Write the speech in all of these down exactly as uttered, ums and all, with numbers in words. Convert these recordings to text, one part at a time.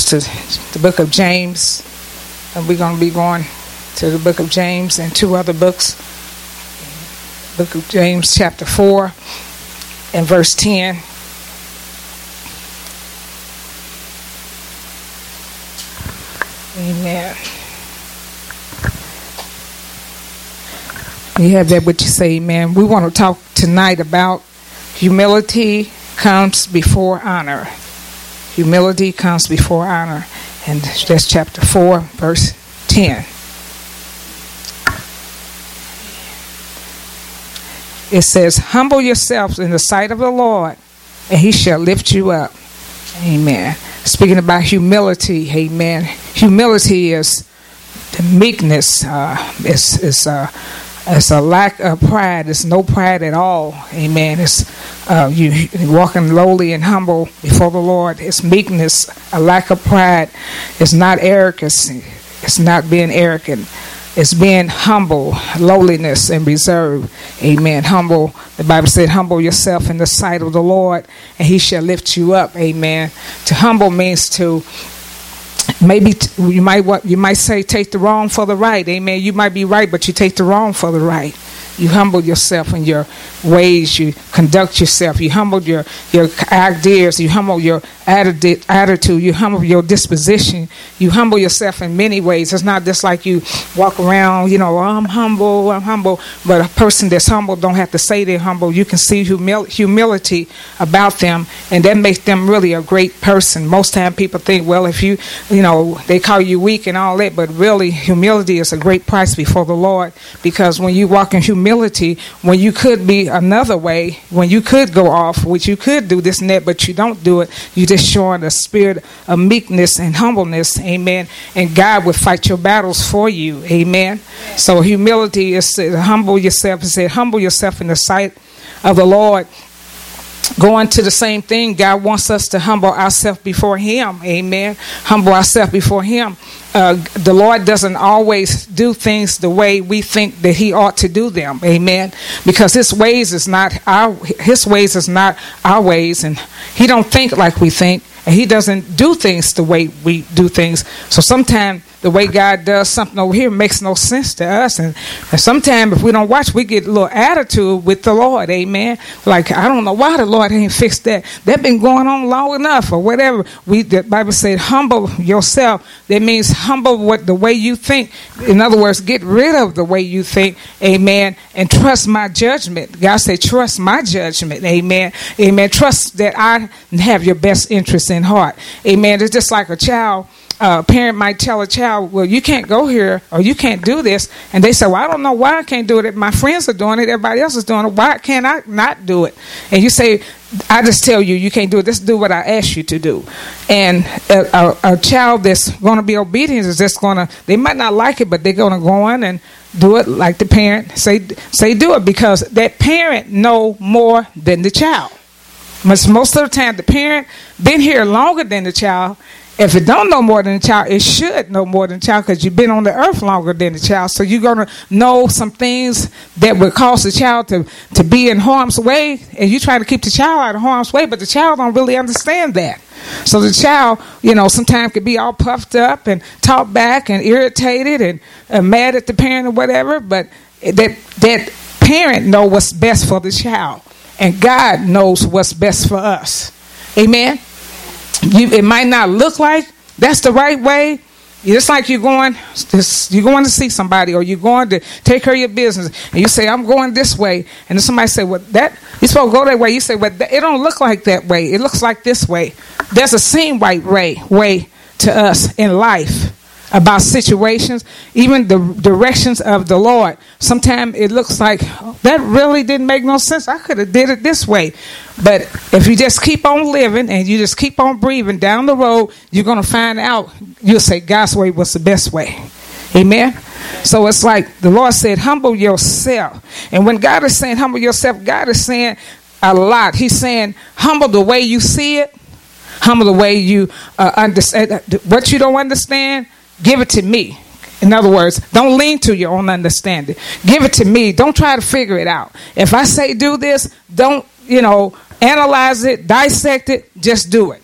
us to the book of James. And we're going to be going to the book of James and two other books. Book of James chapter four and verse ten. Amen. You have that what you say, amen. We want to talk tonight about humility comes before honor. Humility comes before honor. And that's chapter four, verse ten. It says, humble yourselves in the sight of the Lord, and he shall lift you up. Amen. Speaking about humility, amen. Humility is the meekness. Uh, it's it's uh, it's a lack of pride. It's no pride at all. Amen. It's uh, you walking lowly and humble before the Lord. It's meekness, a lack of pride. It's not arrogance. It's not being arrogant. It's being humble, lowliness, and reserve. Amen. Humble. The Bible said, humble yourself in the sight of the Lord, and he shall lift you up. Amen. To humble means to maybe t- you might what you might say take the wrong for the right. Amen. You might be right, but you take the wrong for the right. You humble yourself in your ways. You conduct yourself. You humble your, your ideas. You humble your attitude. You humble your disposition. You humble yourself in many ways. It's not just like you walk around, you know, I'm humble, I'm humble. But a person that's humble don't have to say they're humble. You can see humil- humility about them, and that makes them really a great person. Most time people think, well, if you, you know, they call you weak and all that, but really humility is a great price before the Lord, because when you walk in humility, Humility, when you could be another way, when you could go off, which you could do this and that, but you don't do it, you're just showing a spirit of meekness and humbleness, amen, and God will fight your battles for you, amen. So humility is to humble yourself. It said, humble yourself in the sight of the Lord. Going to the same thing, God wants us to humble ourselves before him, amen. Humble ourselves before him. Uh, the Lord doesn't always do things the way we think that he ought to do them, amen, because his ways is not our his ways is not our ways, and he don't think like we think, and he doesn't do things the way we do things. So sometimes the way God does something over here makes no sense to us, and, and sometimes if we don't watch, we get a little attitude with the Lord, amen. Like, I don't know why the Lord ain't fixed that. That been going on long enough, or whatever. We the Bible said, humble yourself. That means humble what the way you think. In other words, get rid of the way you think, amen, and trust my judgment. God said, trust my judgment, amen, amen. Trust that I have your best interest in heart, amen. It's just like a child. Uh, a parent might tell a child, well, you can't go here, or you can't do this, and they say, well, I don't know why I can't do it. My friends are doing it, everybody else is doing it, why can't I not do it? And you say, I just tell you, you can't do it. Just do what I ask you to do. And a, a, a child that's going to be obedient is just going to, they might not like it, but they're going to go on and do it like the parent say, say do it, because that parent know more than the child. Most, most of the time, the parent been here longer than the child. If it don't know more than the child, it should know more than the child, because you've been on the earth longer than the child. So you're going to know some things that would cause the child to, to be in harm's way, and you try to keep the child out of harm's way, but the child don't really understand that. So the child, you know, sometimes could be all puffed up and talk back and irritated and uh, mad at the parent or whatever, but that that parent know what's best for the child, and God knows what's best for us. Amen. You, it might not look like that's the right way. It's like you're going, you're going to see somebody, or you're going to take care of your business, and you say, I'm going this way, and then somebody say, well, that you're supposed to go that way. You say, well, it don't look like that way. It looks like this way. There's a same right way, way to us in life about situations, even the directions of the Lord. Sometimes it looks like, oh, that really didn't make no sense. I could have did it this way. But if you just keep on living and you just keep on breathing down the road, you're going to find out, you'll say God's way was the best way. Amen. So it's like the Lord said, humble yourself. And when God is saying humble yourself, God is saying a lot. He's saying humble the way you see it. Humble the way you uh, understand. What you don't understand, give it to me. In other words, don't lean to your own understanding. Give it to me. Don't try to figure it out. If I say do this, don't, you know, analyze it, dissect it, just do it.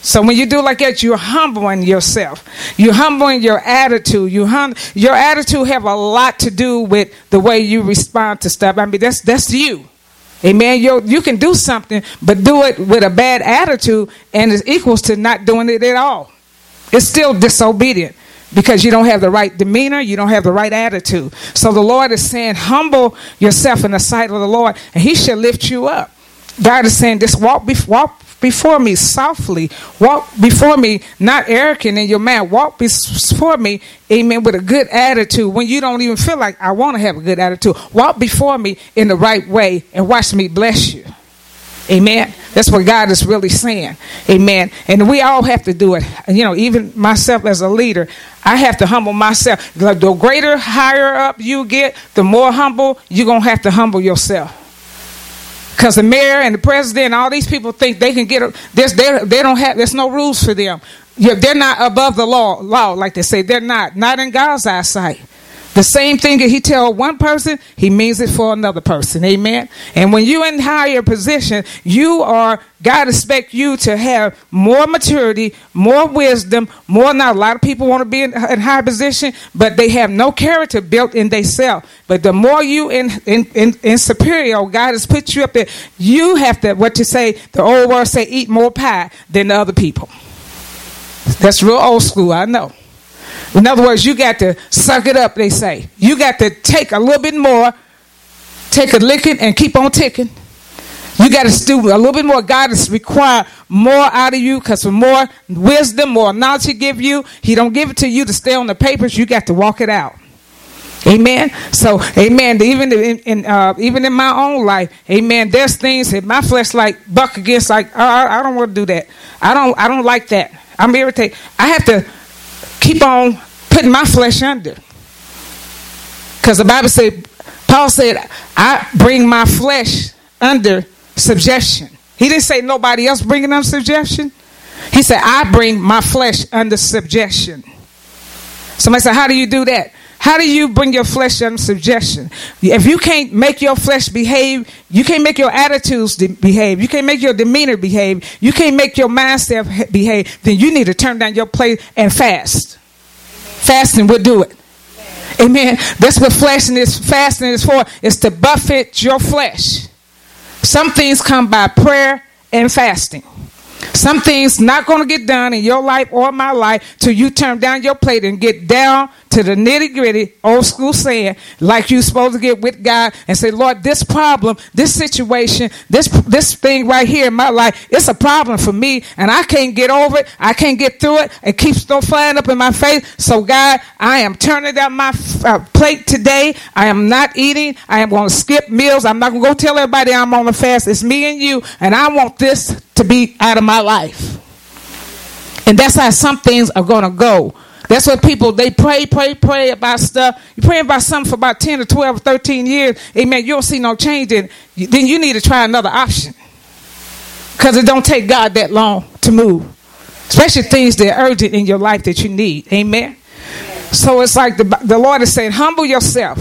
So when you do like that, you're humbling yourself. You're humbling your attitude. You hum- your attitude have a lot to do with the way you respond to stuff. I mean, that's that's you. Amen. You you can do something, but do it with a bad attitude, and it equals to not doing it at all. It's still disobedient because you don't have the right demeanor. You don't have the right attitude. So the Lord is saying, humble yourself in the sight of the Lord, and He shall lift you up. God is saying, this walk, be- walk before me softly. Walk before me, not arrogant in your mind. Walk before me, amen, with a good attitude when you don't even feel like I want to have a good attitude. Walk before me in the right way and watch me bless you. Amen. That's what God is really saying. Amen. And we all have to do it. You know, even myself as a leader, I have to humble myself. The greater, higher up you get, the more humble you're going to have to humble yourself. Because the mayor and the president and all these people think they can get this. They they don't have. There's no rules for them. Yeah, they're not above the law. Law, like they say, they're not. Not in God's eyesight. The same thing that He tell one person, He means it for another person. Amen. And when you're in higher position, you are. God expects you to have more maturity, more wisdom, more. Now, a lot of people want to be in, in high position, but they have no character built in themselves. But the more you in, in in in superior, God has put you up there. You have to, what you say, the old word say, eat more pie than the other people. That's real old school, I know. In other words, you got to suck it up, they say. You got to take a little bit more, take a licking and keep on ticking. You got to do a little bit more. God is require more out of you because for more wisdom, more knowledge He give you, He don't give it to you to stay on the papers. You got to walk it out. Amen. So, amen. Even in, in uh, even in my own life, amen. There's things that my flesh like buck against. Like, oh, I, I don't want to do that. I don't. I don't like that. I'm irritated. I have to keep on putting my flesh under. Because the Bible said, Paul said, I bring my flesh under subjection. He didn't say nobody else bringing under subjection. He said, I bring my flesh under subjection. Somebody said, how do you do that? How do you bring your flesh under subjection? If you can't make your flesh behave, you can't make your attitudes de- behave, you can't make your demeanor behave, you can't make your mindset behave, then you need to turn down your plate and fast. Fasting will do it. Amen. That's what fasting is, fasting is for, is to buffet your flesh. Some things come by prayer and fasting. Some things not going to get done in your life or my life till you turn down your plate and get down to the nitty gritty, old school saying, like you're supposed to get with God and say, Lord, this problem, this situation, this this thing right here in my life, it's a problem for me and I can't get over it. I can't get through it. It keeps on flying up in my face. So God, I am turning down my uh, plate today. I am not eating. I am going to skip meals. I'm not going to go tell everybody I'm on a fast. It's me and you, and I want this to be out of my life. And that's how some things are going to go. That's what people, they pray, pray, pray about stuff. You're praying about something for about ten or twelve or thirteen years. Amen. You don't see no change. Then, then you need to try another option. Because it don't take God that long to move. Especially things that are urgent in your life that you need. Amen. So it's like the, the Lord is saying, humble yourself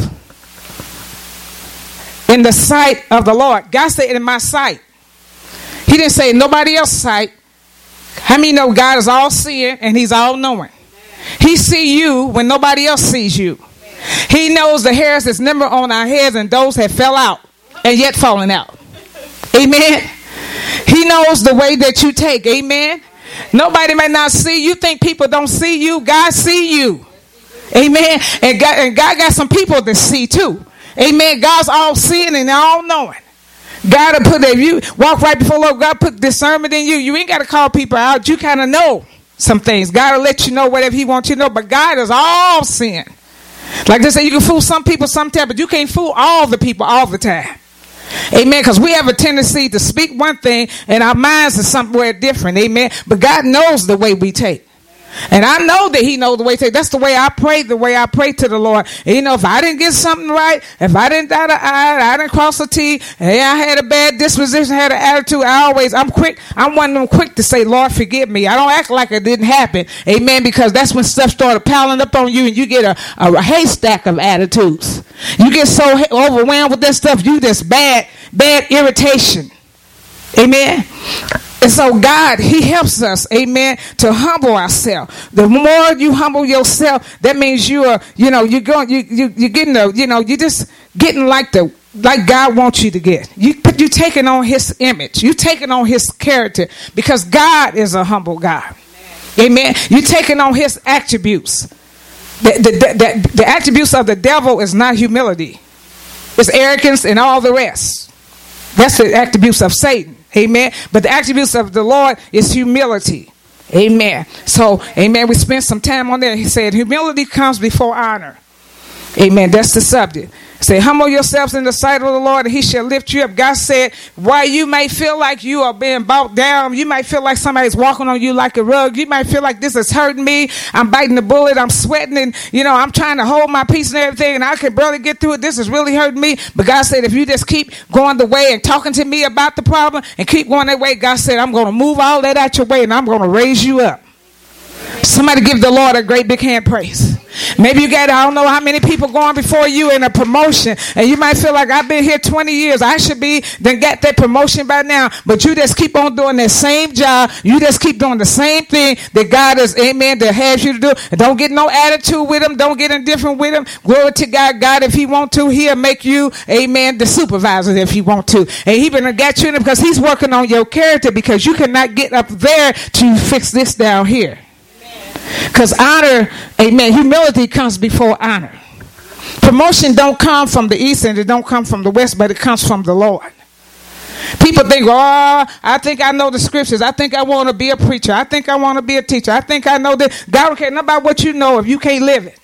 in the sight of the Lord. God said, in my sight. He didn't say nobody else's sight. How many know God is all seeing and He's all knowing? He see you when nobody else sees you. He knows the hairs that's number on our heads and those have fell out and yet falling out. Amen. He knows the way that you take. Amen. Nobody may not see you. Think people don't see you. God see you. Amen. And God, and God got some people that see too. Amen. God's all seeing and all knowing. God will put, if you walk right before Lord, God put discernment in you. You ain't got to call people out. You kind of know some things. God will let you know whatever He wants you to know. But God is all seeing. Like they say, you can fool some people sometimes, but you can't fool all the people all the time. Amen. Because we have a tendency to speak one thing and our minds are somewhere different. Amen. But God knows the way we take. And I know that He knows the way to take. That's the way I pray, the way I pray to the Lord. And you know, if I didn't get something right, if I didn't dot an I, I didn't cross a T, and I had a bad disposition, had an attitude, I always, I'm quick, I'm one of them quick to say, Lord, forgive me. I don't act like it didn't happen. Amen. Because that's when stuff started piling up on you and you get a, a, a haystack of attitudes. You get so overwhelmed with that stuff, you just bad, bad irritation. Amen. And so God, he helps us, amen, to humble ourselves. The more you humble yourself, that means you are, you know, you're going, you, you, you're getting the, you know, you're just getting like the, like God wants you to get. You, you're taking on his image. You're taking on his character because God is a humble God. Amen. You're taking on his attributes. The, the, the, the, the attributes of the devil is not humility. It's arrogance and all the rest. That's the attributes of Satan. Amen. But the attributes of the Lord is humility. Amen. So, amen. We spent some time on there. He said, humility comes before honor. Amen. That's the subject. Say, humble yourselves in the sight of the Lord, and he shall lift you up. God said, while you may feel like you are being brought down, you might feel like somebody's walking on you like a rug. You might feel like this is hurting me. I'm biting the bullet. I'm sweating, and you know, I'm trying to hold my peace and everything, and I can barely get through it. This is really hurting me. But God said, if you just keep going the way and talking to me about the problem and keep going that way, God said, I'm going to move all that out your way, and I'm going to raise you up. Somebody give the Lord a great big hand praise. Maybe you got, I don't know how many people going before you in a promotion, and you might feel like I've been here twenty years. I should be, then got that promotion by now. But you just keep on doing that same job. You just keep doing the same thing that God is, amen, that has you to do. And don't get no attitude with him. Don't get indifferent with him. Glory to God. God, if he want to, he'll make you, amen, the supervisor if he want to. And he been got you in it because he's working on your character, because you cannot get up there to fix this down here. Because honor, amen, humility comes before honor. Promotion don't come from the east and it don't come from the west, but it comes from the Lord. People think, oh, I think I know the scriptures. I think I want to be a preacher. I think I want to be a teacher. I think I know that. God don't care nothing about what you know if you can't live it.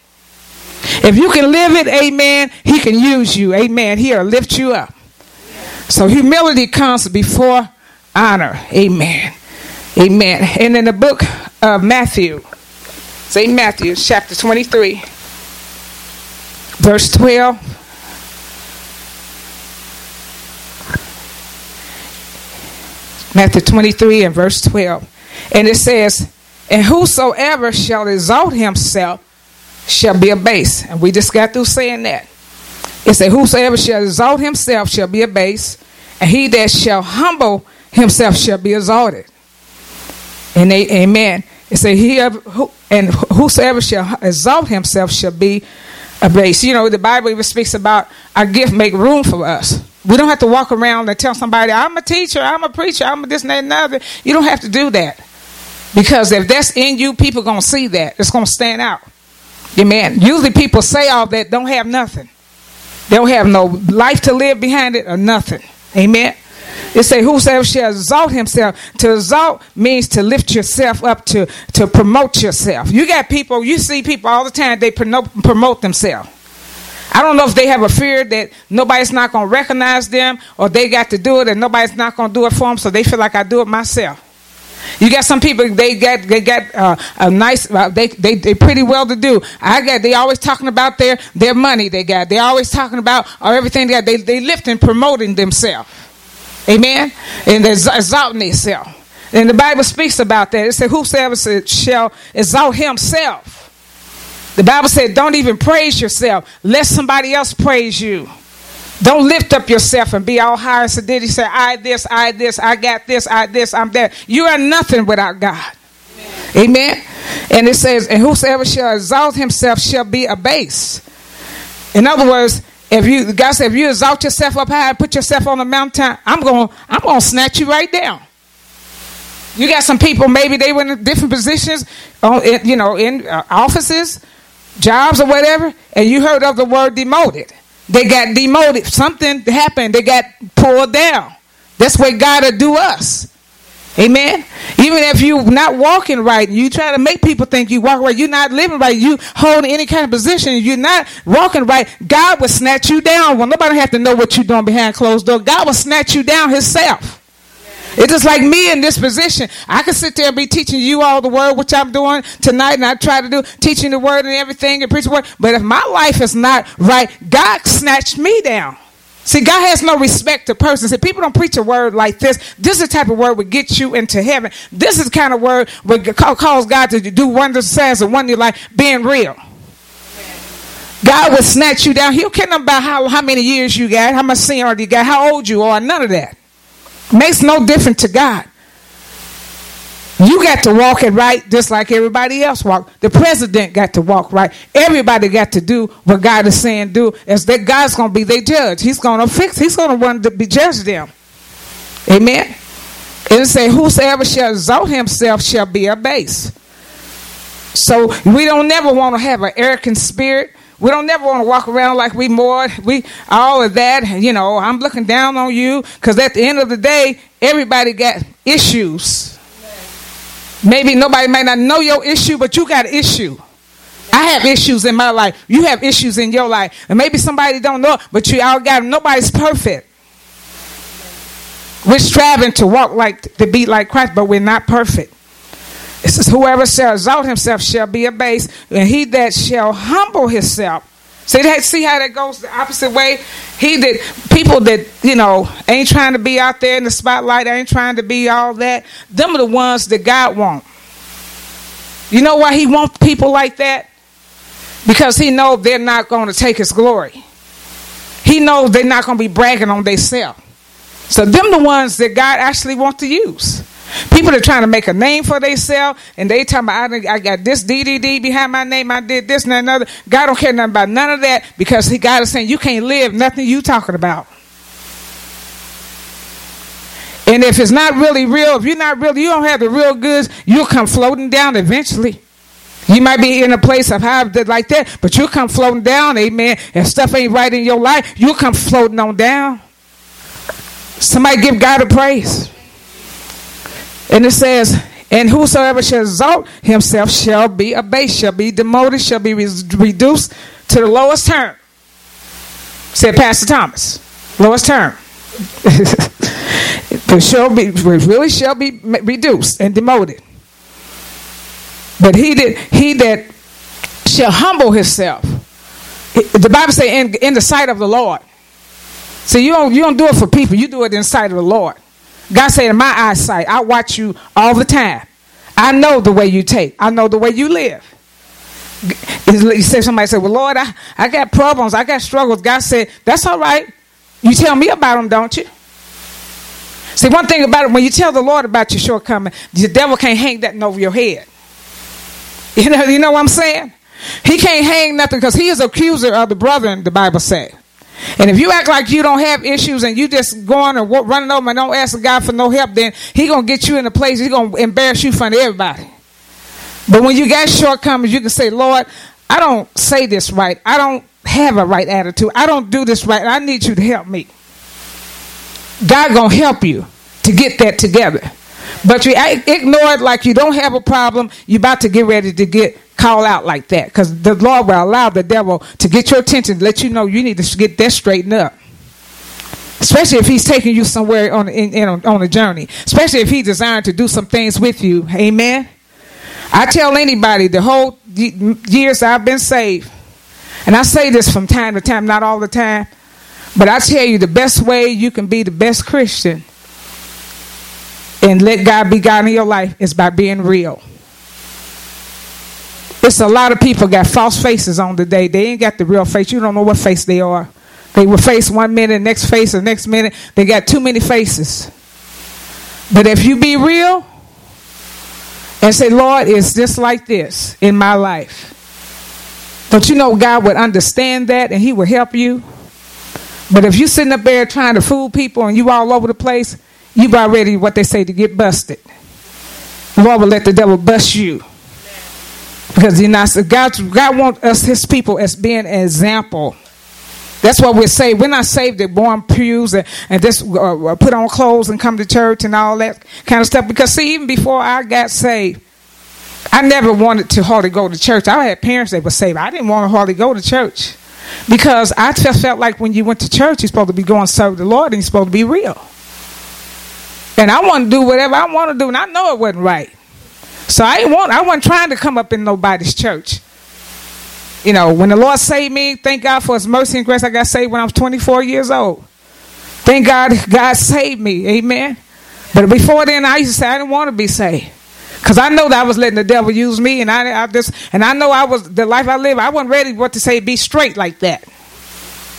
If you can live it, amen, he can use you. Amen. He'll lift you up. So humility comes before honor. Amen. Amen. And in the book of Matthew, Saint Matthew, chapter twenty-three, verse twelve. Matthew twenty-three and verse twelve. And it says, and whosoever shall exalt himself shall be abased. And we just got through saying that. It said, whosoever shall exalt himself shall be abased, and he that shall humble himself shall be exalted. And they, amen. It said, he who, and whosoever shall exalt himself shall be abased. You know, the Bible even speaks about our gift make room for us. We don't have to walk around and tell somebody, I'm a teacher, I'm a preacher, I'm a this and that and other. You don't have to do that. Because if that's in you, people are going to see that. It's going to stand out. Amen. Usually people say all that, don't have nothing. They don't have no life to live behind it or nothing. Amen. It say, whosoever shall exalt himself. To exalt means to lift yourself up, to, to promote yourself. You got people, you see people all the time, they promote, promote themselves. I don't know if they have a fear that nobody's not going to recognize them, or they got to do it and nobody's not going to do it for them, so they feel like I do it myself. You got some people, they got they got uh, a nice, uh, they they they pretty well to do. I got they always talking about their their money they got. They always talking about or everything they got. They they lifting, promoting themselves. Amen. And they're exalting themselves. And the Bible speaks about that. It said, whosoever shall exalt himself. The Bible said, don't even praise yourself. Let somebody else praise you. Don't lift up yourself and be all high. So did he say, I this, I this, I got this, I this, I'm that. You are nothing without God. Amen. Amen. And it says, and whosoever shall exalt himself shall be abased. In other words, if you, God said, if you exalt yourself up high and put yourself on a mountain, I'm going, I'm going to snatch you right down. You got some people, maybe they were in different positions, you know, in offices, jobs or whatever, and you heard of the word demoted. They got demoted. Something happened. They got pulled down. That's what God will do us. Amen. Even if you're not walking right, you try to make people think you walk right, you're not living right, you holding any kind of position, you're not walking right, God will snatch you down. Well, nobody have to know what you're doing behind closed doors. God will snatch you down himself. It's just like me in this position. I can sit there and be teaching you all the word, which I'm doing tonight, and I try to do, teaching the word and everything and preaching the word. But if my life is not right, God snatched me down. See, God has no respect to persons. If people don't preach a word like this, this is the type of word would get you into heaven. This is the kind of word would cause God to do wonders, signs, and wonders like being real. God will snatch you down. He don't care about how, how many years you got, how much seniority you got, how old you are, none of that. Makes no difference to God. You got to walk it right just like everybody else walk. The president got to walk right. Everybody got to do what God is saying do. As that God's going to be their judge. He's going to fix. He's going to want to be judge them. Amen. And it say, whosoever shall exalt himself shall be abased. So we don't never want to have an arrogant spirit. We don't never want to walk around like we more, we all of that. You know, I'm looking down on you, because at the end of the day, everybody got issues. Maybe nobody might not know your issue, but you got an issue. I have issues in my life. You have issues in your life. And maybe somebody don't know, but you all got them. Nobody's perfect. We're striving to walk like, to be like Christ, but we're not perfect. It says, whoever shall exalt himself shall be abased, and he that shall humble himself. See that? See how that goes the opposite way? He that, people that, you know, ain't trying to be out there in the spotlight, ain't trying to be all that, them are the ones that God wants. You know why he wants people like that? Because he knows they're not going to take his glory. He knows they're not going to be bragging on themselves. So them the ones that God actually wants to use. People are trying to make a name for themselves, and they talking about, I, I got this D D D behind my name, I did this and that and other. God don't care nothing about none of that, because he God is saying you can't live nothing you talking about. And if it's not really real, if you're not really, you don't have the real goods, you'll come floating down eventually. You might be in a place of how like that, but you'll come floating down, amen. If stuff ain't right in your life, you'll come floating on down. Somebody give God a praise. And it says, and whosoever shall exalt himself shall be abased, shall be demoted, shall be re- reduced to the lowest term. Said Pastor Thomas. Lowest term. But shall be, really shall be reduced and demoted. But he that, he that shall humble himself. The Bible says in, in the sight of the Lord. See, you don't, you don't do it for people. You do it in the sight of the Lord. God said, in my eyesight, I watch you all the time. I know the way you take. I know the way you live. You say, somebody said, well, Lord, I, I got problems. I got struggles. God said, that's all right. You tell me about them, don't you? See, one thing about it, when you tell the Lord about your shortcoming, the devil can't hang that over your head. You know, you know what I'm saying? He can't hang nothing, because he is accuser of the brethren, the Bible says. And if you act like you don't have issues and you just going and running over and don't ask God for no help, then he going to get you in a place, he's going to embarrass you in front of everybody. But when you got shortcomings, you can say, Lord, I don't say this right. I don't have a right attitude. I don't do this right. I need you to help me. God going to help you to get that together. But you ignore it like you don't have a problem. You're about to get ready to get call out like that, because the Lord will allow the devil to get your attention, let you know you need to get that straightened up. Especially if he's taking you somewhere on in, in, on a journey. Especially if he's designed to do some things with you. Amen. I tell anybody the whole years I've been saved, and I say this from time to time, not all the time, but I tell you the best way you can be the best Christian and let God be God in your life is by being real. It's a lot of people got false faces on today. They ain't got the real face. You don't know what face they are. They will face one minute, next face, the next minute. They got too many faces. But if you be real and say, Lord, it's just like this in my life, don't you know God would understand that and he will help you? But if you sitting up there trying to fool people and you all over the place, you about ready, what they say, to get busted. The Lord will let the devil bust you. Because you know, God, God wants us, his people, as being an example. That's what we're saved. We're not saved to born pews and, and just uh, put on clothes and come to church and all that kind of stuff. Because see, even before I got saved, I never wanted to hardly go to church. I had parents that were saved. I didn't want to hardly go to church. Because I just felt like when you went to church, you're supposed to be going to serve the Lord and you're supposed to be real. And I want to do whatever I want to do, and I know it wasn't right. So I ain't want, I wasn't trying to come up in nobody's church. You know, when the Lord saved me, thank God for his mercy and grace. I got saved when I was twenty-four years old. Thank God God saved me. Amen. But before then, I used to say I didn't want to be saved. Because I know that I was letting the devil use me. And I, I just, and I know I was, the life I live, I wasn't ready what to say, be straight like that.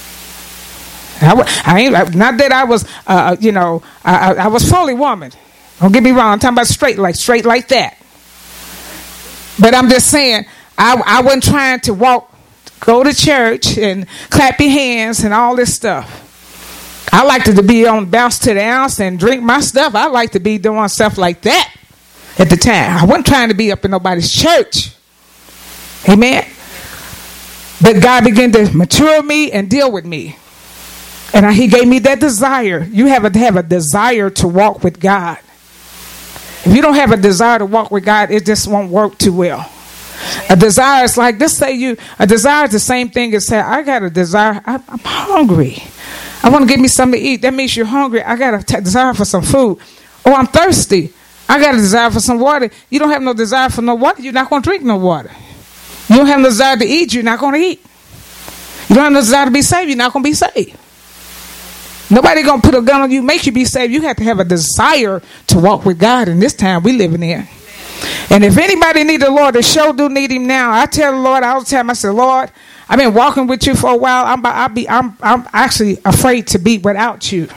I, I ain't, not that I was, uh, you know, I, I was fully woman. Don't get me wrong. I'm talking about straight, like straight like that. But I'm just saying, I, I wasn't trying to walk, go to church and clap your hands and all this stuff. I like to be on bounce to the ounce and drink my stuff. I like to be doing stuff like that at the time. I wasn't trying to be up in nobody's church. Amen. But God began to mature me and deal with me. And I, he gave me that desire. You have to have a desire to walk with God. If you don't have a desire to walk with God, it just won't work too well. A desire is like, let's say you, a desire is the same thing as say, I got a desire, I, I'm hungry. I want to get me something to eat. That means you're hungry. I got a t- desire for some food. Oh, I'm thirsty. I got a desire for some water. You don't have no desire for no water, you're not going to drink no water. You don't have no desire to eat, you're not going to eat. You don't have no desire to be saved, you're not going to be saved. Nobody going to put a gun on you, make you be saved. You have to have a desire to walk with God in this time we living in. And if anybody need the Lord, they sure do need him now. I tell the Lord all the time, I say, Lord, I've been walking with you for a while. I'm I'll be I'm I'm actually afraid to be without you.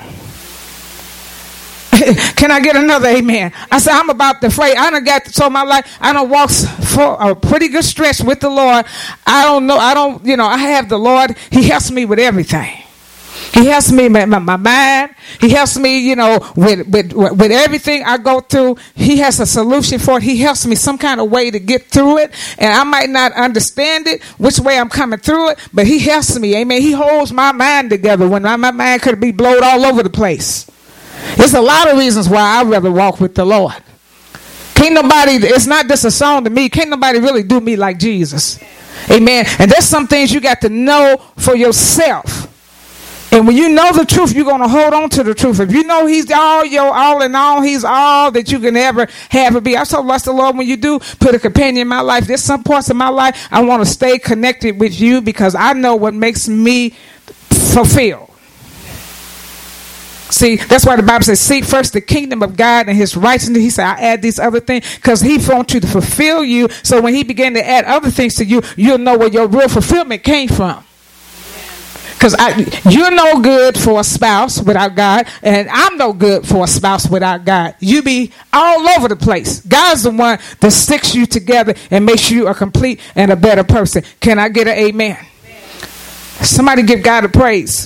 Can I get another amen? I said, I'm about to afraid. I done got so my life, I done walked for a pretty good stretch with the Lord. I don't know, I don't, you know, I have the Lord. He helps me with everything. He helps me with my, my mind. He helps me, you know, with, with with everything I go through. He has a solution for it. He helps me some kind of way to get through it. And I might not understand it, which way I'm coming through it, but he helps me. Amen. He holds my mind together when my, my mind could be blown all over the place. There's a lot of reasons why I'd rather walk with the Lord. Can't nobody, it's not just a song to me. Can't nobody really do me like Jesus. Amen. And there's some things you got to know for yourself. And when you know the truth, you're going to hold on to the truth. If you know he's all your all in all, he's all that you can ever have or be. I so bless the Lord when you do put a companion in my life. There's some parts of my life I want to stay connected with you because I know what makes me fulfilled. See, that's why the Bible says, seek first the kingdom of God and his righteousness. He said, I add these other things because he wants you to fulfill you. So when he began to add other things to you, you'll know where your real fulfillment came from. Because you're no good for a spouse without God, and I'm no good for a spouse without God. You be all over the place. God's the one that sticks you together and makes you a complete and a better person. Can I get an amen? Amen. Somebody give God a praise.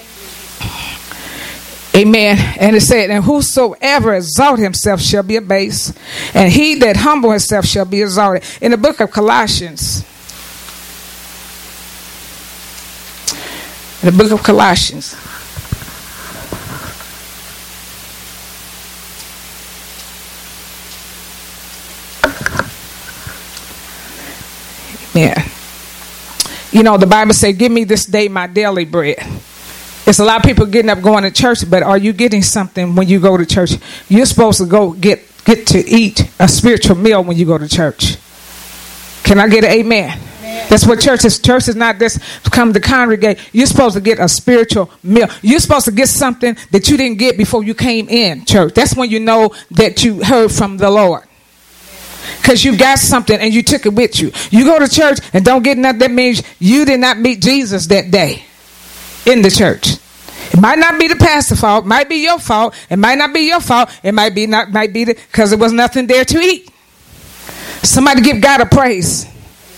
Amen. And it said, and whosoever exalt himself shall be abased, and he that humble himself shall be exalted. In the book of Colossians, the book of Colossians. Yeah. You know, the Bible says, give me this day my daily bread. It's a lot of people getting up going to church, but are you getting something when you go to church? You're supposed to go get, get to eat a spiritual meal when you go to church. Can I get an amen? That's what church is. Church is not just come to congregate. You're supposed to get a spiritual meal. You're supposed to get something that you didn't get before you came in church. That's when you know that you heard from the Lord. Because you got something and you took it with you. You go to church and don't get nothing. That means you did not meet Jesus that day in the church. It might not be the pastor's fault. It might be your fault. It might not be your fault. It might be not might be because there was nothing there to eat. Somebody give God a praise.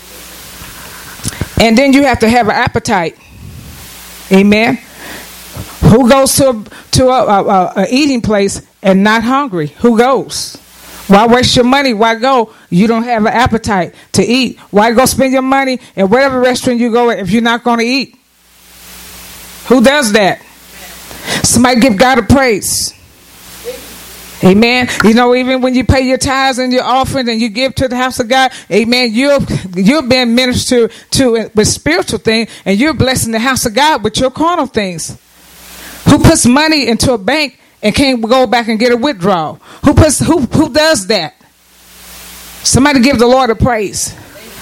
And then you have to have an appetite. Amen. Who goes to a, to a, a, a eating place and not hungry? Who goes? Why waste your money? Why go? You don't have an appetite to eat. Why go spend your money at whatever restaurant you go at if you're not going to eat? Who does that? Somebody give God a praise. Amen. You know, even when you pay your tithes and your offering and you give to the house of God, amen, you're, you're being ministered to with spiritual things, and you're blessing the house of God with your carnal things. Who puts money into a bank and can't go back and get a withdrawal? Who puts who who does that? Somebody give the Lord a praise.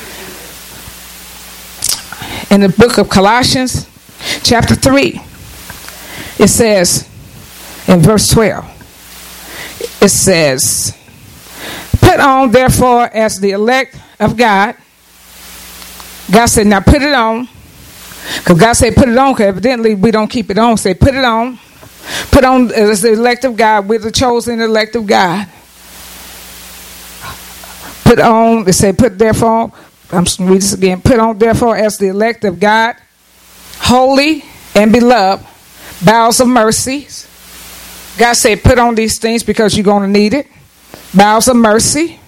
In the book of Colossians, chapter three, it says in verse twelve, it says, put on therefore as the elect of God. God said, now put it on. Because God said put it on, because evidently we don't keep it on. Say put it on. Put on as the elect of God. We're the chosen elect of God. Put on, it said, put therefore, I'm just going to read this again. Put on therefore as the elect of God, holy and beloved, bowels of mercies. God said, put on these things because you're going to need it. Bowels of mercy,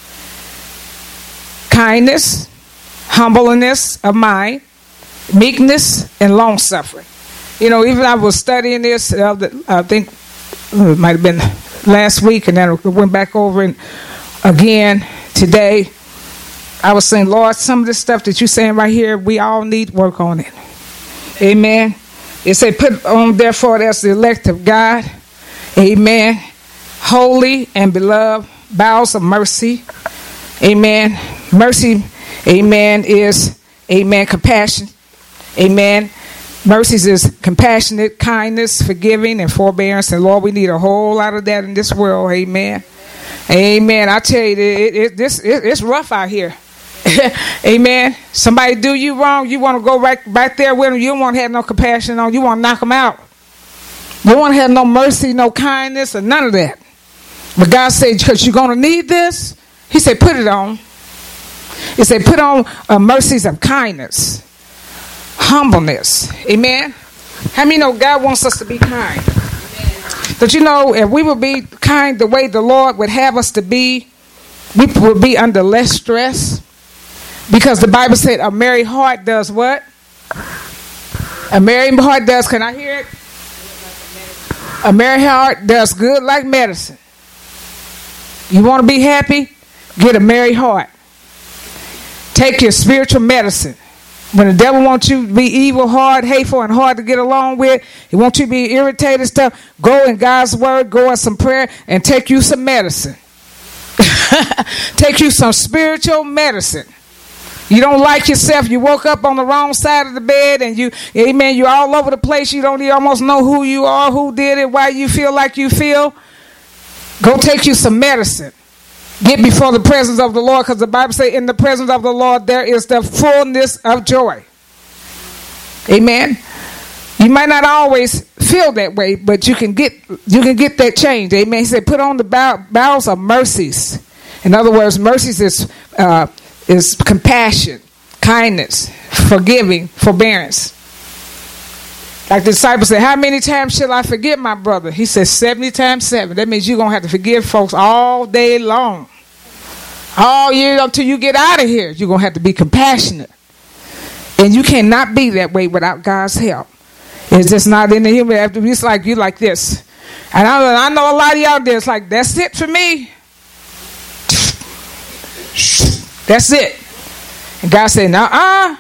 kindness, humbleness of mind, meekness, and long suffering. You know, even I was studying this, uh, I think it might have been last week, and then I went back over and again today. I was saying, Lord, some of this stuff that you're saying right here, we all need work on it. Amen. It said, put on therefore as the elect of God. Amen. Holy and beloved, bowels of mercy. Amen. Mercy, amen, is, amen, compassion. Amen. Mercies is compassionate, kindness, forgiving, and forbearance. And Lord, we need a whole lot of that in this world. Amen. Amen. I tell you, it, it, this, it, it's rough out here. Amen. Somebody do you wrong, you want to go right back there with them. You don't want to have no compassion on. You want to knock them out. You don't want to have no mercy, no kindness, or none of that. But God said, because you're going to need this, he said, put it on. He said, put on uh, mercies of kindness, humbleness. Amen. How many know God wants us to be kind? But you know, if we would be kind the way the Lord would have us to be, we would be under less stress. Because the Bible said a merry heart does what? A merry heart does, can I hear it? A merry heart does good like medicine. You want to be happy? Get a merry heart. Take your spiritual medicine. When the devil wants you to be evil, hard, hateful, and hard to get along with, he wants you to be irritated stuff, go in God's word, go in some prayer, and take you some medicine. Take you some spiritual medicine. You don't like yourself. You woke up on the wrong side of the bed and you, amen, you're all over the place. You don't even almost know who you are, who did it, why you feel like you feel. Go take you some medicine. Get before the presence of the Lord, because the Bible says in the presence of the Lord there is the fullness of joy. Amen. You might not always feel that way, but you can get you can get that change. Amen. He said, put on the bow, bowels of mercies. In other words, mercies is uh, is compassion, kindness, forgiving, forbearance. Like the disciples said, how many times shall I forgive my brother? He says seventy times seven. That means you're going to have to forgive folks all day long. All year until you get out of here. You're going to have to be compassionate. And you cannot be that way without God's help. It's just not in the human. It's like you like this. And I, I know a lot of y'all there. It's like, that's it for me. That's it. And God said, nuh-uh.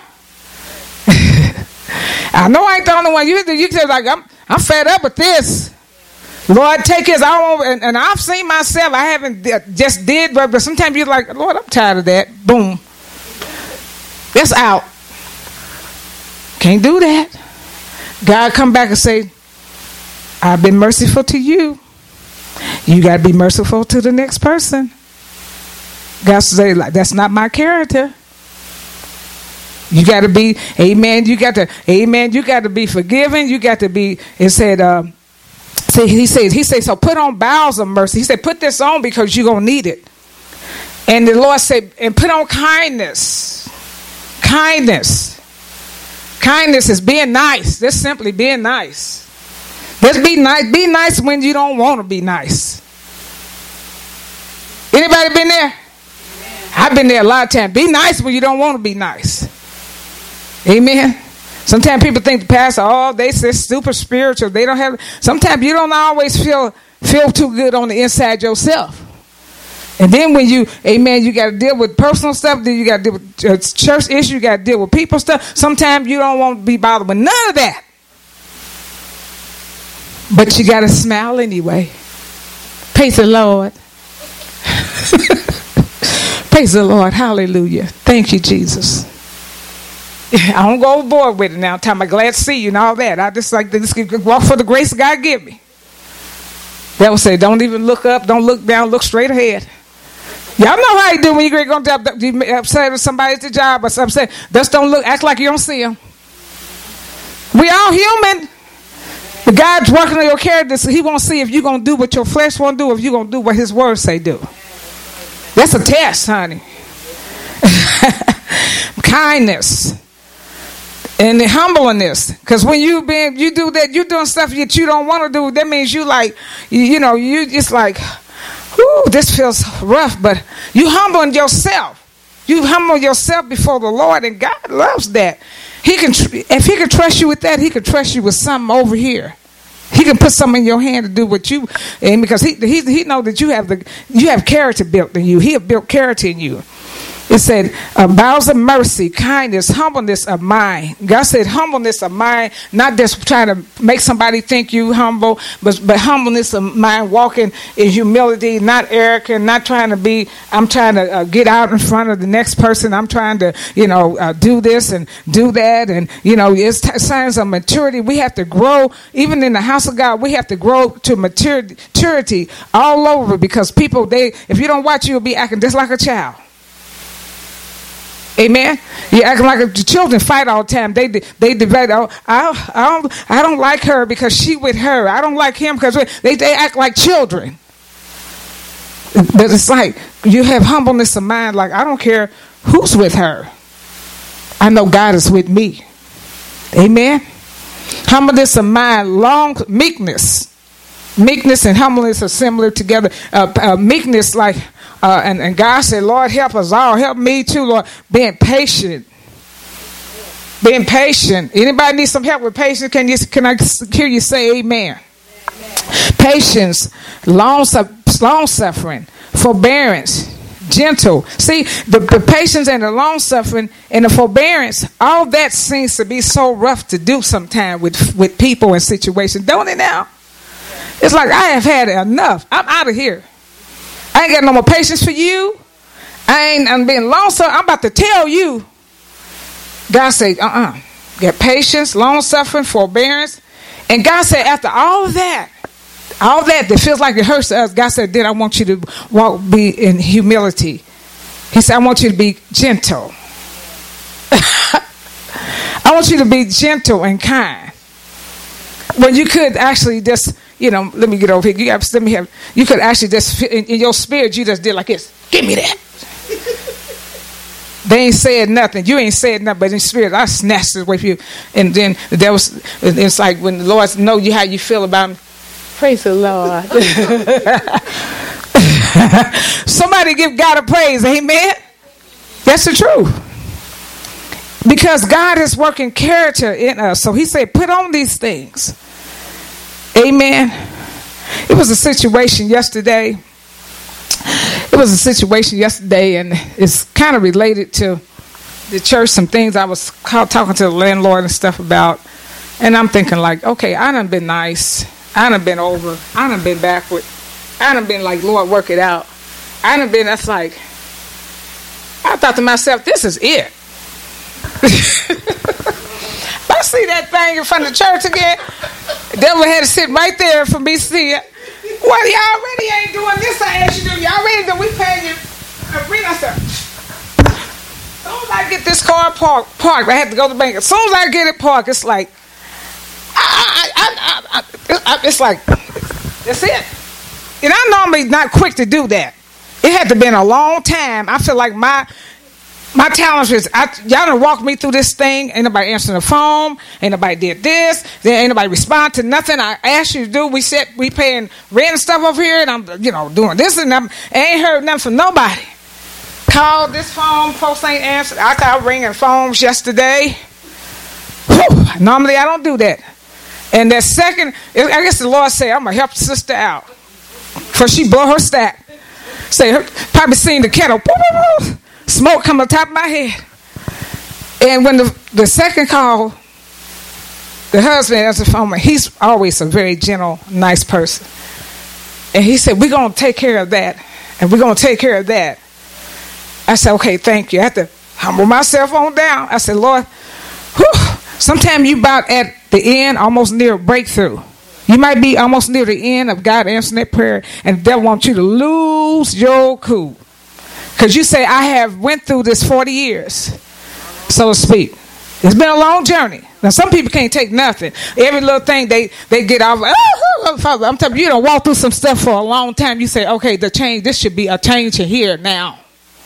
I know I ain't the only one. You you say like I'm I'm fed up with this. Lord, take his own. And, and I've seen myself. I haven't just did, but, but sometimes you're like, Lord, I'm tired of that. Boom. That's out. Can't do that. God come back and say, I've been merciful to you. You got to be merciful to the next person. God say, like, that's not my character. You got to be, amen, you got to, amen, you got to be forgiven. You got to be, it said, uh, see, he said, he said, so put on bowels of mercy. He said, put this on because you're going to need it. And the Lord said, and put on kindness. Kindness. Kindness is being nice. That's simply being nice. Let's be nice. Be nice when you don't want to be nice. Anybody been there? I've been there a lot of times. Be nice when you don't want to be nice. Amen. Sometimes people think the pastor, oh, they say super spiritual. They don't have. Sometimes you don't always feel feel too good on the inside yourself. And then when you, amen, you got to deal with personal stuff. Then you got to deal with uh, church issues. You got to deal with people stuff. Sometimes you don't want to be bothered with none of that. But you got to smile anyway. Praise the Lord. Praise the Lord. Hallelujah. Thank you, Jesus. I don't go overboard with it now. Time I'm glad to see you and all that. I just like to just walk for the grace God give me. They will say, don't even look up, don't look down, look straight ahead. Y'all know how you do when you're going to be upset with somebody at the job or something. Just don't look, act like you don't see them. We all human. But God's working on your character, so he won't see if you're going to do what your flesh won't do, if you're going to do what his words say do. That's a test, honey. Kindness. And the humbleness. Because when you been, you do that, you're doing stuff that you don't want to do, that means you like, you, you know, you just like, whoo, this feels rough, but you humbling yourself. You humble yourself before the Lord, and God loves that. He can, if he can trust you with that, he can trust you with something over here. He can put something in your hand to do what you, and because he he he know that you have the you have character built in you. He have built character in you. It said, uh, bowels of mercy, kindness, humbleness of mind. God said humbleness of mind, not just trying to make somebody think you humble, but, but humbleness of mind, walking in humility, not arrogant, not trying to be, I'm trying to uh, get out in front of the next person. I'm trying to, you know, uh, do this and do that. And, you know, it's t- signs of maturity. We have to grow, even in the house of God, we have to grow to maturity, maturity all over, because people, they, if you don't watch, you'll be acting just like a child. Amen. You acting like the children fight all the time. They they debate. Oh, I I don't I don't like her because she with her. I don't like him because they they act like children. But it's like you have humbleness of mind. Like, I don't care who's with her. I know God is with me. Amen. Humbleness of mind, long meekness. Meekness and humbleness are similar together. Uh, uh, meekness, like. Uh, and, and God said, Lord, help us all. Help me too, Lord. Being patient. Being patient. Anybody need some help with patience? Can you can I hear you say amen? Amen. Patience, long, long suffering, forbearance, gentle. See, the, the patience and the long suffering and the forbearance, all that seems to be so rough to do sometimes with, with people and situations, don't it now? It's like, I have had enough. I'm out of here. I ain't got no more patience for you. I ain't I'm being long suffering. I'm about to tell you. God said, uh-uh. Get patience, long suffering, forbearance. And God said, after all of that, all that that feels like it hurts us, God said, then I want you to walk, be in humility. He said, I want you to be gentle. I want you to be gentle and kind. When you could actually just, you know, let me get over here. You have, let me have. You could actually just in, in your spirit, you just did like this. Give me that. They ain't said nothing. You ain't said nothing, but in spirit, I snatched it away from you. And then there was. It's like when the Lord know you how you feel about him. Praise the Lord. Somebody give God a praise, amen. That's the truth. Because God is working character in us. So he said, put on these things. Amen. It was a situation yesterday. It was a situation yesterday, and it's kind of related to the church, some things I was talking to the landlord and stuff about. And I'm thinking like, okay, I done been nice. I done been over. I done been backward. I done been like, Lord, work it out. I done been, that's like, I thought to myself, this is it. I see that thing in front of the church again. The devil had to sit right there for me to see it. Well, y'all already ain't doing this I asked you to do. Y'all already do. We paying you. Bring us up. As soon as I get this car parked, parked, I have to go to the bank. As soon as I get it parked, it's like, I, I, I, I, it's like, that's it. And I'm normally not quick to do that. It had to been a long time. I feel like my My talent is, I, y'all done walked me through this thing. Ain't nobody answering the phone. Ain't nobody did this. There ain't nobody respond to nothing I asked you to do. We said we paying rent and stuff over here, and I'm, you know, doing this and I'm, I ain't heard nothing from nobody. Called this phone, folks ain't answered. I got ringing phones yesterday. Whew, normally I don't do that. And that second, I guess the Lord said, I'm gonna help the sister out, for she blew her stack. Say, her, probably seen the kettle. Smoke come on top of my head. And when the, the second call, the husband answered the phone. He's always a very gentle, nice person. And he said, we're going to take care of that. And we're going to take care of that. I said, okay, thank you. I have to humble myself on down. I said, Lord, sometimes you about at the end, almost near a breakthrough. You might be almost near the end of God answering that prayer, and the devil wants you to lose your cool. Because you say, I have went through this forty years, so to speak. It's been a long journey. Now, some people can't take nothing. Every little thing they, they get off. Oh, I'm telling you, you don't walk through some stuff for a long time. You say, okay, the change, this should be a change here now.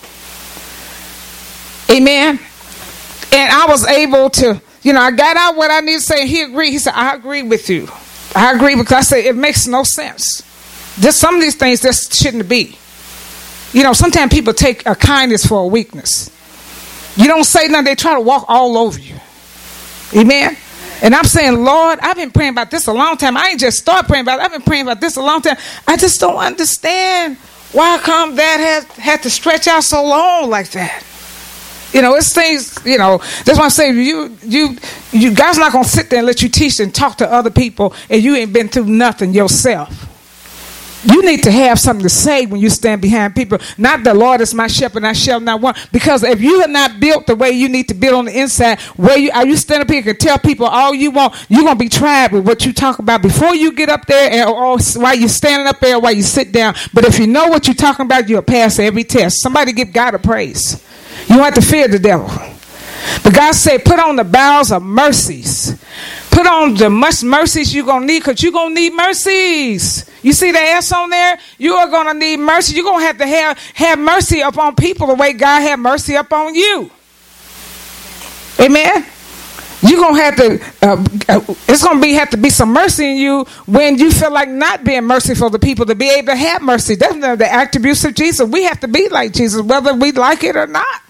Amen. And I was able to, you know, I got out what I need to say. He agreed. He said, I agree with you. I agree because I say it makes no sense. Just some of these things just shouldn't be. You know, sometimes people take a kindness for a weakness. You don't say nothing, they try to walk all over you. Amen. And I'm saying, Lord, I've been praying about this a long time. I ain't just start praying about it. I've been praying about this a long time. I just don't understand why come that has had to stretch out so long like that. You know, it's things, you know, that's why I say you, you, you God's not going to sit there and let you teach and talk to other people and you ain't been through nothing yourself. You need to have something to say when you stand behind people. Not the Lord is my shepherd, I shall not want. Because if you are not built the way you need to build on the inside, where you are, you stand up here and can tell people all you want, you're going to be tried with what you talk about before you get up there and or while you're standing up there, while you sit down. But if you know what you're talking about, you'll pass every test. Somebody give God a praise. You don't have to fear the devil. But God said, put on the bowels of mercies. Put on the much mercies you're going to need, because you're going to need mercies. You see the S on there? You are going to need mercy. You're going to have to have, have mercy upon people the way God had mercy upon you. Amen? You're going to have to, uh, uh, it's going to be have to be some mercy in you when you feel like not being merciful to people, to be able to have mercy. That's the attributes of Jesus. We have to be like Jesus, whether we like it or not.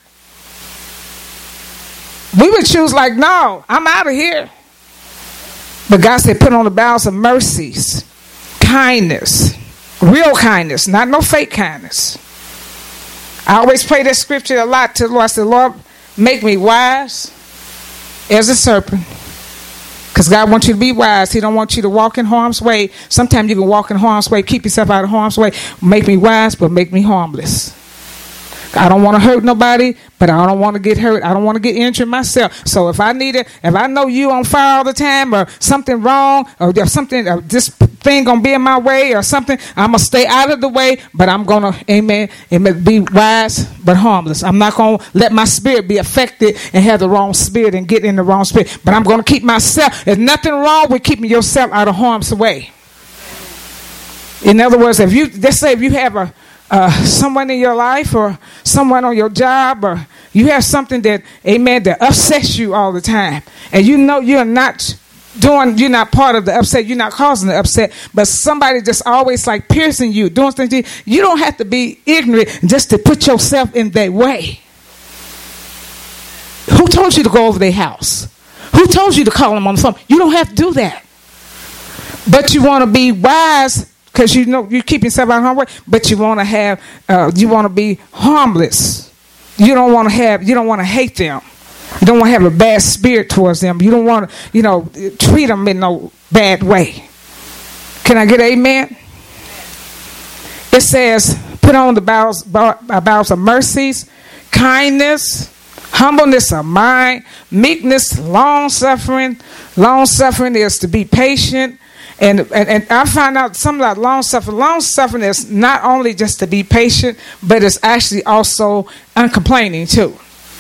We would choose like, no, I'm out of here. But God said, put on the bowels of mercies, kindness, real kindness, not no fake kindness. I always pray that scripture a lot to the Lord. I said, Lord, make me wise as a serpent. Because God wants you to be wise. He don't want you to walk in harm's way. Sometimes you can walk in harm's way. Keep yourself out of harm's way. Make me wise, but make me harmless. I don't want to hurt nobody, but I don't want to get hurt. I don't want to get injured myself. So if I need it, if I know you on fire all the time, or something wrong, or there's something, or this thing gonna be in my way, or something, I'm gonna stay out of the way. But I'm gonna, amen, amen, be wise but harmless. I'm not gonna let my spirit be affected and have the wrong spirit and get in the wrong spirit. But I'm gonna keep myself. There's nothing wrong with keeping yourself out of harm's way. In other words, if you, let's say, if you have a Uh, someone in your life, or someone on your job, or you have something that, amen, that upsets you all the time, and you know you're not doing, you're not part of the upset, you're not causing the upset, but somebody just always like piercing you, doing things to you, you don't have to be ignorant just to put yourself in their way. Who told you to go over their house? Who told you to call them on the phone? You don't have to do that. But you want to be wise, because you know you keep yourself out of harm's way, but you want to have, uh, you want to be harmless. You don't want to have, you don't want to hate them. You don't want to have a bad spirit towards them. You don't want to, you know, treat them in no bad way. Can I get an amen? It says, put on the bowels, bowels of mercies, kindness, humbleness of mind, meekness, long suffering. Long suffering is to be patient. And, and and I find out some of that long suffering. Long suffering is not only just to be patient, but it's actually also uncomplaining too.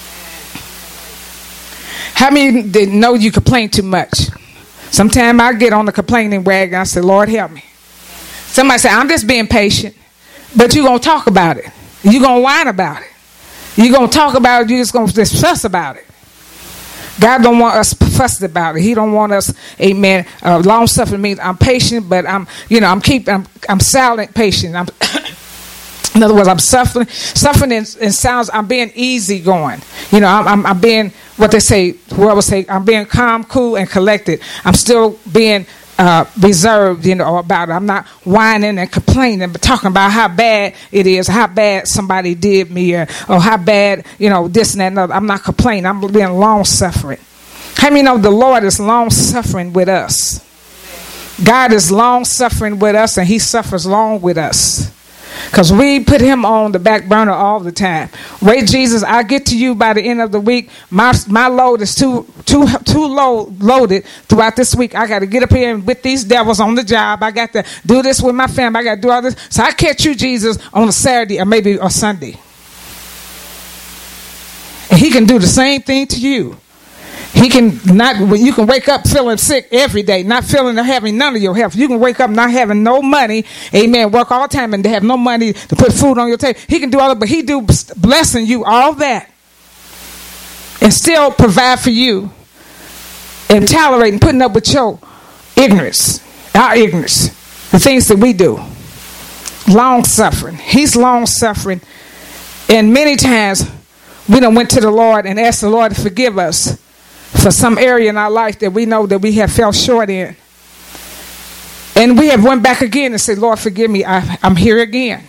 How many didn't know you complain too much? Sometimes I get on the complaining wagon. I say, Lord, help me. Somebody say, I'm just being patient. But you're going to talk about it. You're going to whine about it. You're going to talk about it. You're just going to just fuss about it. God don't want us fussed about it. He don't want us, amen. Uh, long suffering means I'm patient, but I'm, you know, I'm keep, I'm, I'm silent patient. I'm in other words, I'm suffering. Suffering in, in sounds. I'm being easy going. You know, I'm, I'm, I'm being what they say. Whoever say, I'm being calm, cool, and collected. I'm still being uh, reserved, you know, about it. I'm not whining and complaining, but talking about how bad it is, how bad somebody did me, or, or how bad, you know, this and that and other. I'm not complaining. I'm being long suffering. How many know the Lord is long suffering with us? God is long suffering with us, and He suffers long with us. Because we put Him on the back burner all the time. Wait, Jesus, I'll get to you by the end of the week. My my load is too too too low loaded throughout this week. I got to get up here and with these devils on the job. I got to do this with my family. I got to do all this. So I catch you, Jesus, on a Saturday or maybe a Sunday. And He can do the same thing to you. He can not, when you can wake up feeling sick every day, not feeling or having none of your health. You can wake up not having no money, amen, work all the time and have no money to put food on your table. He can do all that, but he do blessing you, all that, and still provide for you and tolerating, putting up with your ignorance, our ignorance, the things that we do. Long suffering. He's long suffering. And many times we done went to the Lord and asked the Lord to forgive us for some area in our life that we know that we have fell short in. And we have went back again and said, Lord, forgive me. I, I'm here again.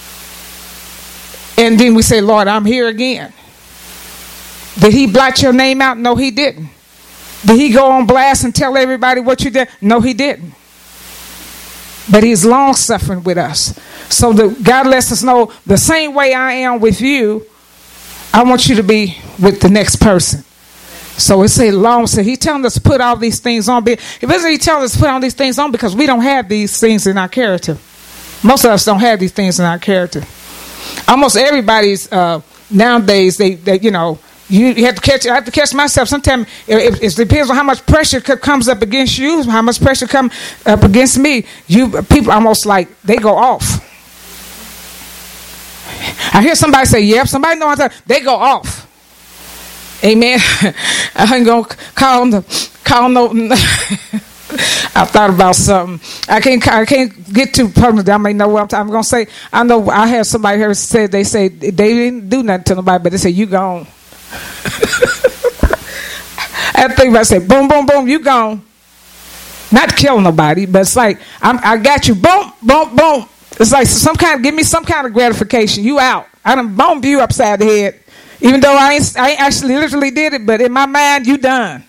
And then we say, Lord, I'm here again. Did he blot your name out? No, he didn't. Did he go on blast and tell everybody what you did? No, he didn't. But he's long suffering with us. So the, God lets us know the same way I am with you, I want you to be with the next person. So it say long. So he's telling us to put all these things on. If isn't he telling us to put all these things on because we don't have these things in our character. Most of us don't have these things in our character. Almost everybody's uh, nowadays, they, they you know, you have to catch. I have to catch myself. Sometimes it, it depends on how much pressure comes up against you, how much pressure comes up against me. You people almost like they go off. I hear somebody say, "Yep." Somebody know what they go off. Amen. I ain't gonna call them. The, call them no. I thought about something. I can't. I can't get too personal. I may know what I'm, t- I'm gonna say. I know. I had somebody here said they say they didn't do nothing to nobody, but they say you gone. I think about say boom, boom, boom. You gone. Not killing nobody, but it's like I'm, I got you. Boom, boom, boom. It's like some kind. Give me some kind of gratification. You out. I done bombed you upside the head. Even though I ain't, I ain't actually literally did it, but in my mind, you done.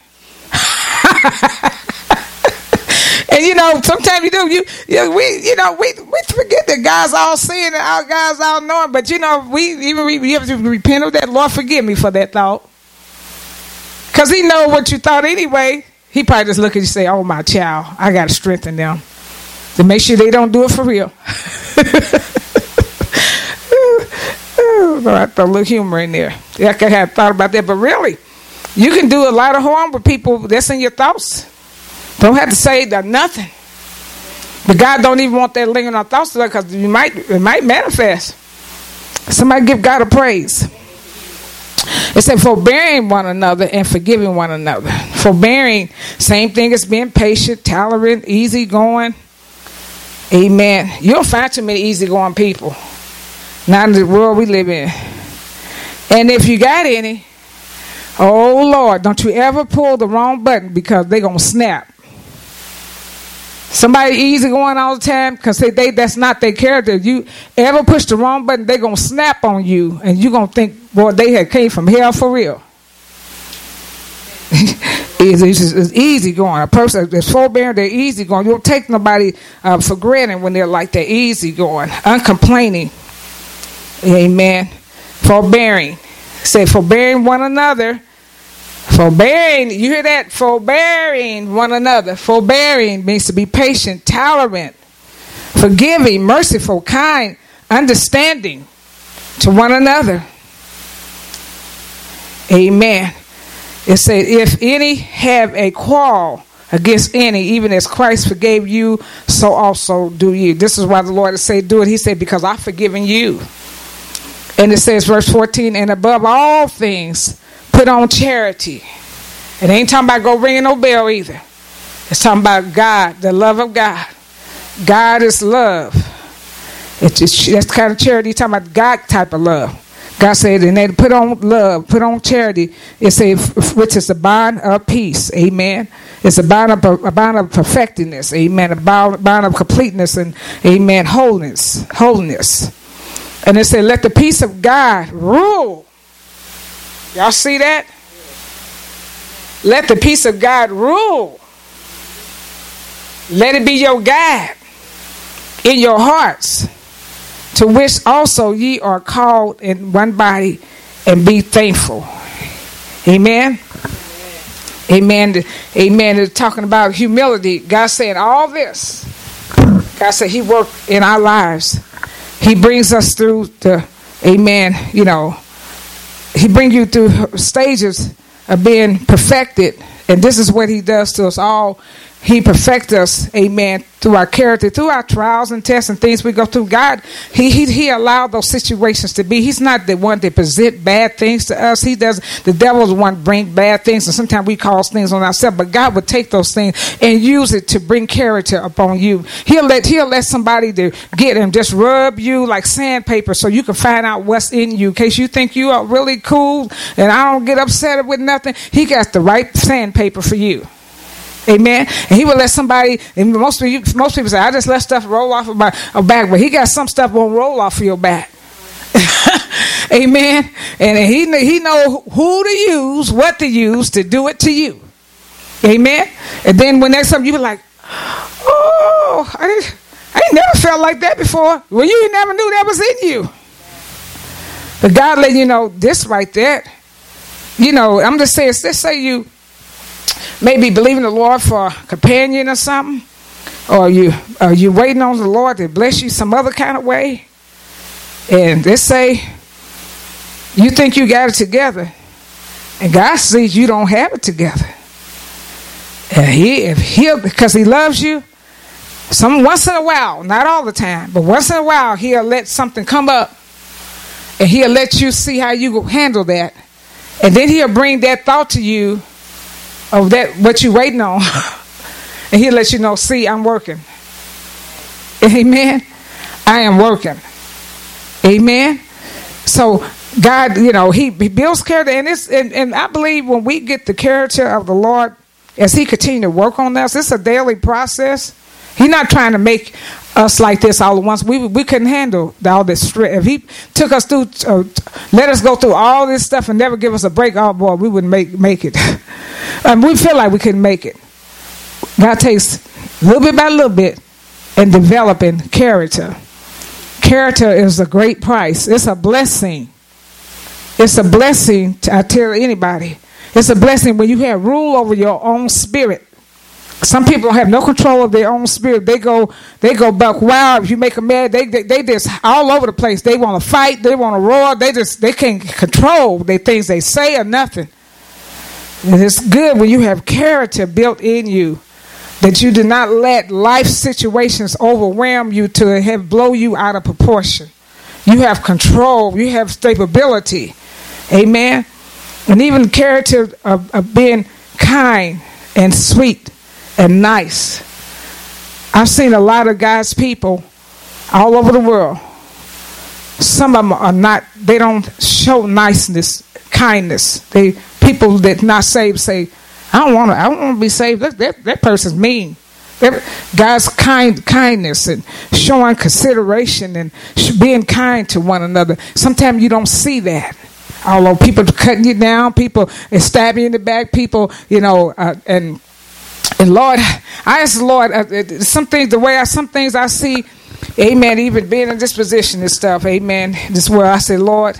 And you know, sometimes you do. You, you we, you know, we we forget that God's all seeing and our God's all knowing. But you know, we even we, we have to repent of that. Lord, forgive me for that thought, because He know what you thought anyway. He probably just look at you and say, "Oh, my child, I got to strengthen them to make sure they don't do it for real." I thought a little humor in there. I could have thought about that, but really, you can do a lot of harm with people that's in your thoughts. Don't have to say that nothing. But God don't even want that lingering on thoughts because you might it might manifest. Somebody give God a praise. It said forbearing one another and forgiving one another. Forbearing, same thing as being patient, tolerant, easygoing. Amen. You don't find too many easygoing people. Not in the world we live in. And if you got any, oh Lord, don't you ever pull the wrong button because they're going to snap. Somebody easy going all the time because they, they that's not their character. You ever push the wrong button, they're going to snap on you and you're going to think, boy, they had came from hell for real. it's, it's, it's easy going. A person that's forbearing, they're easy going. You don't take nobody uh, for granted when they're like that, easy going, uncomplaining. Amen. Forbearing. Say forbearing one another. Forbearing, you hear that? Forbearing one another. Forbearing means to be patient, tolerant, forgiving, merciful, kind, understanding to one another. Amen. It said, if any have a quarrel against any, even as Christ forgave you, so also do you. This is why the Lord said, do it. He said, because I've forgiven you. And it says, verse fourteen, and above all things, put on charity. It ain't talking about go ringing no bell either. It's talking about God, the love of God. God is love. It's just, that's the kind of charity. He's talking about God type of love. God said, and they put on love, put on charity. It says, which is a bond of peace. Amen. It's a bond of a bond of perfectingness. Amen. A bond, bond of completeness and amen. Wholeness. Wholeness. And it said, let the peace of God rule. Y'all see that? Let the peace of God rule. Let it be your guide in your hearts, to which also ye are called in one body, and be thankful. Amen. Amen. Amen. It's talking about humility. God said all this. God said He worked in our lives. He brings us through the, amen, you know, He brings you through stages are being perfected. And this is what he does to us all. He perfects us, amen, through our character, through our trials and tests and things we go through. God, he, he he allowed those situations to be. He's not the one that present bad things to us. He does. The devil's the one bring bad things, and sometimes we cause things on ourselves. But God would take those things and use it to bring character upon you. He'll let he'll let somebody to get and just rub you like sandpaper, so you can find out what's in you. In case you think you are really cool and I don't get upset with nothing, he got the right sandpaper for you. Amen. And he will let somebody, and most of you, most people say, I just let stuff roll off of my back, but he got some stuff won't roll off of your back. Amen. And he he know who to use, what to use to do it to you. Amen. And then when there's something, you be like, oh, I didn't, I ain't never felt like that before. Well, you never knew that was in you. But God let you know this right there. You know, I'm just saying, let's say you maybe believing the Lord for a companion or something, or you are you waiting on the Lord to bless you some other kind of way, and let's say you think you got it together, and God sees you don't have it together, and he if he'll because he loves you, some once in a while, not all the time, but once in a while he'll let something come up, and he'll let you see how you will handle that, and then he'll bring that thought to you of that what you waiting on, and he'll let you know, see, I'm working. Amen. I am working. Amen. So God, you know, he, he builds character, and it's and, and I believe when we get the character of the Lord as he continue to work on us, it's a daily process. He's not trying to make us like this all at once. We we couldn't handle all this stress. If he took us through, uh, let us go through all this stuff and never give us a break, oh boy, we wouldn't make make it. um, we feel like we couldn't make it. God takes little bit by little bit and developing character. Character is a great price. It's a blessing. It's a blessing. To, I tell anybody, it's a blessing when you have rule over your own spirit. Some people have no control of their own spirit. They go, they go buck wild. If you make them mad, they, they, they just all over the place. They want to fight. They want to roar. They just, they can't control the things they say or nothing. And it's good when you have character built in you, that you do not let life situations overwhelm you to have blow you out of proportion. You have control. You have stability. Amen. And even character of, of being kind and sweet and nice. I've seen a lot of God's people all over the world. Some of them are not, they don't show niceness, kindness. They people that not saved say, I don't want to, I don't want to be saved. That, that, that person's mean. That, God's kind kindness and showing consideration and sh- being kind to one another. Sometimes you don't see that. Although people cutting you down, people stabbing you in the back, people, you know, uh, and And Lord, I ask the Lord, uh, some things, the way I, some things I see, amen, even being in this position and stuff, amen, this is where I say, Lord,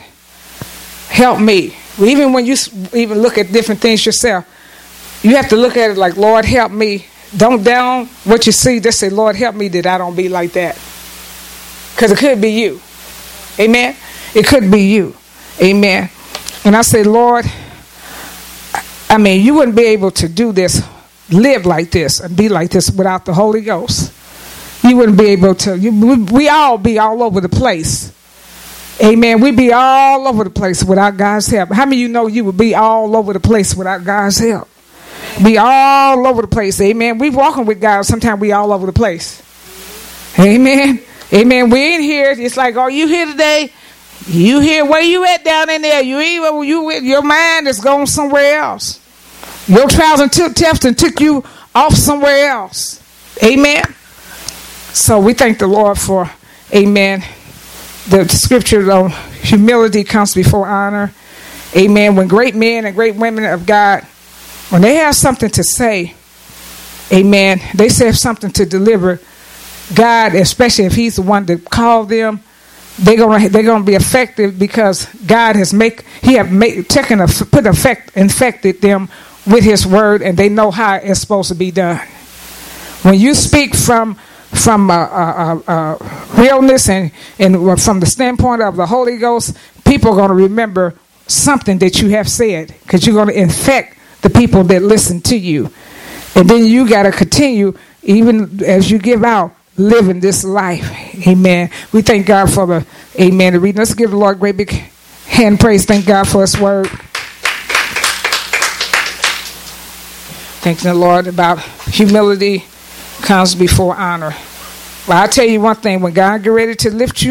help me. Even when you even look at different things yourself, you have to look at it like, Lord, help me. Don't down what you see, just say, Lord, help me that I don't be like that. Because it could be you. Amen. It could be you. Amen. And I say, Lord, I mean, you wouldn't be able to do this, live like this and be like this without the Holy Ghost. You wouldn't be able to. You, we, we all be all over the place. Amen. We'd be all over the place without God's help. How many of you know you would be all over the place without God's help? Be all over the place. Amen. We walking with God. Sometimes we all over the place. Amen. Amen. We ain't here. It's like, are you here today? You here? Where you at down in there? You even you your mind is going somewhere else. Your trials and tests and took you off somewhere else. Amen. So we thank the Lord for, amen, the scripture on humility comes before honor. Amen. When great men and great women of God, when they have something to say, amen, they say something to deliver, God, especially if he's the one that called them, they're gonna they're gonna be effective because God has make he have made taken a put effect infected them with his word, and they know how it's supposed to be done. When you speak from from uh, uh, uh, realness and and from the standpoint of the Holy Ghost, people are going to remember something that you have said, because you're going to infect the people that listen to you. And then you got to continue, even as you give out, living this life. Amen. We thank God for the, amen, the reading. Let's give the Lord a great big hand praise. Thank God for his word. Thanking the Lord about humility comes before honor. Well, I'll tell you one thing. When God get ready to lift you